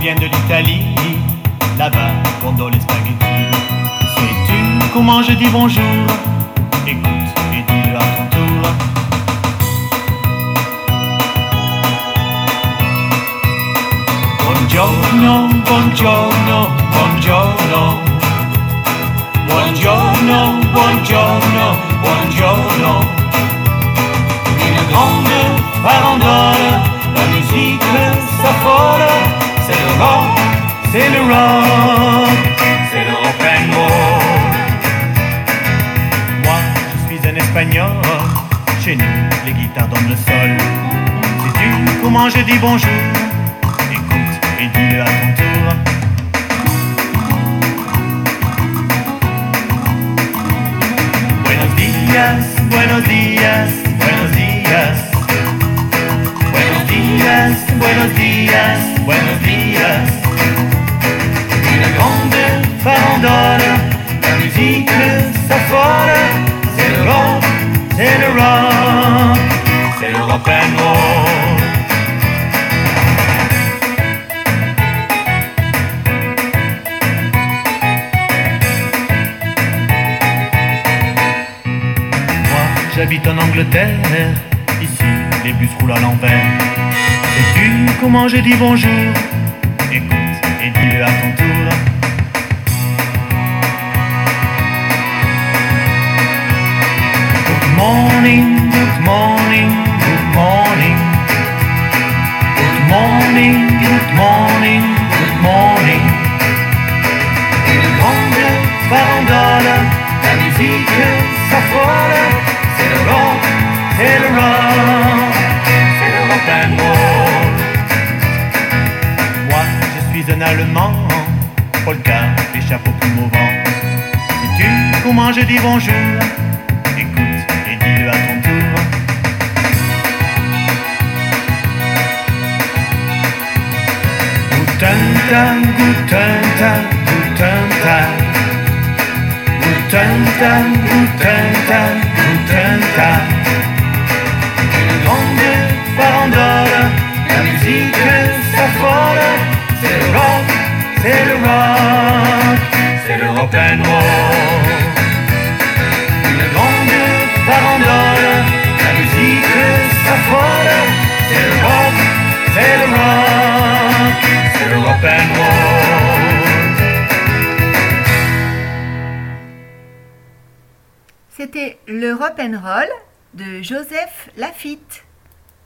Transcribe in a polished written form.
viennent de l'Italie, là-bas, pendant les spaghettis. Sais-tu comment je dis bonjour? Écoute et dis-le à ton tour. Buongiorno, buongiorno, buongiorno. Buongiorno, buongiorno, buongiorno. Une grande farandole, la musique s'affole. C'est le rock, c'est le rock, c'est le rock and roll. Moi, je suis un espagnol, chez nous, les guitares donnent le sol. Sais-tu comment je dis bonjour? Écoute et dis-le à ton tour. Buenos días, buenos días, buenos días. Buenos días, buenos días, buenos días. Une grande farandole, la musique s'affole. C'est le rock, c'est le rock, c'est le rock and roll. J'habite en Angleterre, ici les bus roulent à l'envers. Sais-tu comment je dis bonjour? Écoute et dis-le à ton tour. Good morning, good morning, good morning. Good morning, good morning, good morning. Une grande farandole, la musique s'affole. C'est le rock, c'est le rock, c'est le rock and roll. Moi, je suis un Allemand, polka, les chapeaux plumes au vent. Sais-tu comment je dis bonjour? Écoute et dis-le à ton tour. Guten Tag, guten Tag, guten Tag. Guten Tag, guten Tag, guten Tag. Une grande farandole, la musique s'affole. C'est le rock, c'est le rock, c'est le rock and roll. Une grande farandole, la musique s'affole. C'est le rock, c'est le rock, c'est le rock and roll. C'était le rock and roll de Joseph Lafitte.